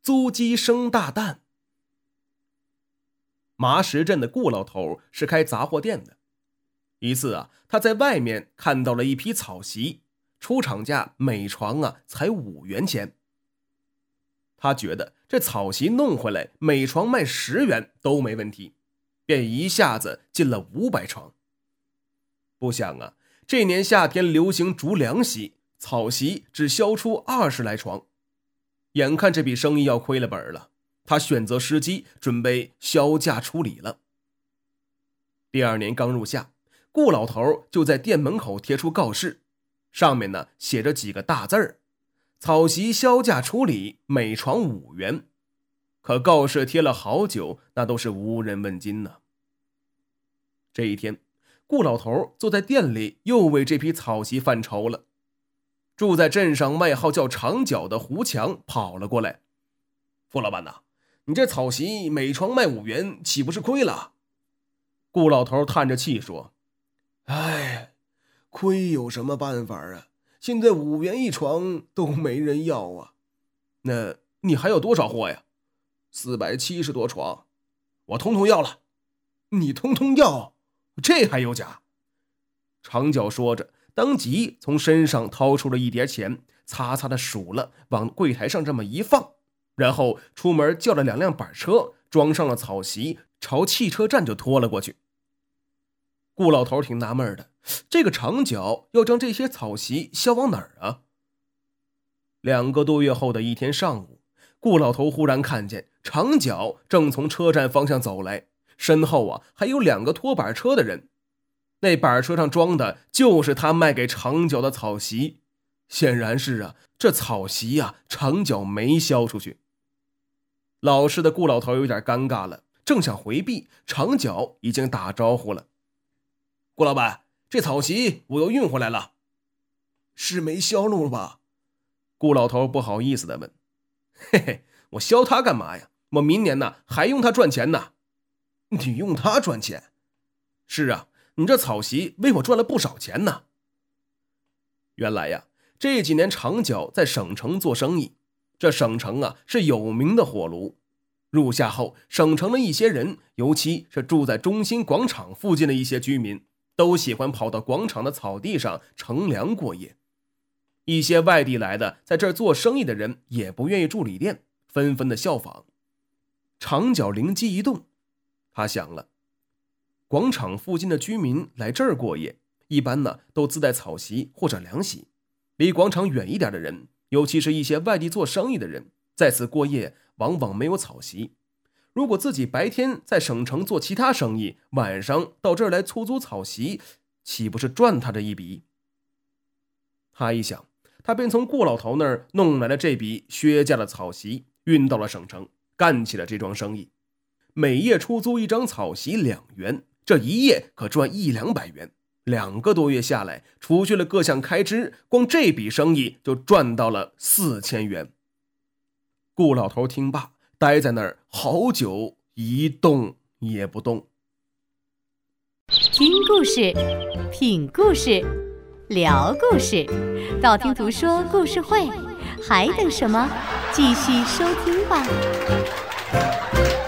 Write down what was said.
租鸡生大蛋。麻石镇的顾老头是开杂货店的。一次他在外面看到了一批草席，出厂价每床才5元钱。他觉得这草席弄回来每床卖10元都没问题，便一下子进了500床。不想这年夏天流行竹凉席，草席只销出20来床。眼看这笔生意要亏了本了，他选择时机准备销价处理了。第2年刚入夏，顾老头就在店门口贴出告示，上面写着几个大字儿：草席销价处理，每床5元。可告示贴了好久，那都是无人问津呢。这一天，顾老头坐在店里，又为这批草席犯愁了。住在镇上外号叫长脚的胡强跑了过来：顾老板你这草席每床卖5元，岂不是亏了？顾老头叹着气说：哎，亏有什么办法啊？现在5元一床都没人要那你还有多少货呀？470多床，我通通要了。你通通要？这还有假？长脚说着，当即从身上掏出了一叠钱，擦擦的数了，往柜台上这么一放，然后出门叫了2辆板车，装上了草席，朝汽车站就拖了过去。顾老头挺纳闷的，这个长脚要将这些草席销往哪儿？2个多月后的一天上午，顾老头忽然看见长脚正从车站方向走来，身后还有2个拖板车的人。那板车上装的就是他卖给长脚的草席，显然是这草席长脚没销出去。老实的顾老头有点尴尬了，正想回避，长脚已经打招呼了：顾老板，这草席我又运回来了。是没销路了吧？顾老头不好意思地问。嘿嘿，我销它干嘛呀？我明年还用它赚钱呢。你用它赚钱？是你这草席为我赚了不少钱呢。原来这几年长脚在省城做生意，这省城是有名的火炉。入夏后，省城的一些人，尤其是住在中心广场附近的一些居民，都喜欢跑到广场的草地上乘凉过夜。一些外地来的在这儿做生意的人也不愿意住旅店，纷纷的效仿。长脚灵机一动，他想了，广场附近的居民来这儿过夜，一般都自带草席或者凉席。离广场远一点的人，尤其是一些外地做生意的人，在此过夜往往没有草席。如果自己白天在省城做其他生意，晚上到这儿来出租草席，岂不是赚他这一笔？他一想，他便从顾老头那儿弄来了这笔削价的草席，运到了省城，干起了这桩生意。每夜出租一张草席2元，这一夜可赚100-200元。2个多月下来，除去了各项开支，光这笔生意就赚到了4000元。顾老头听罢，呆在那儿好久，一动也不动。 听故事，品故事，聊故事，道听途说故事会，还等什么？继续收听吧。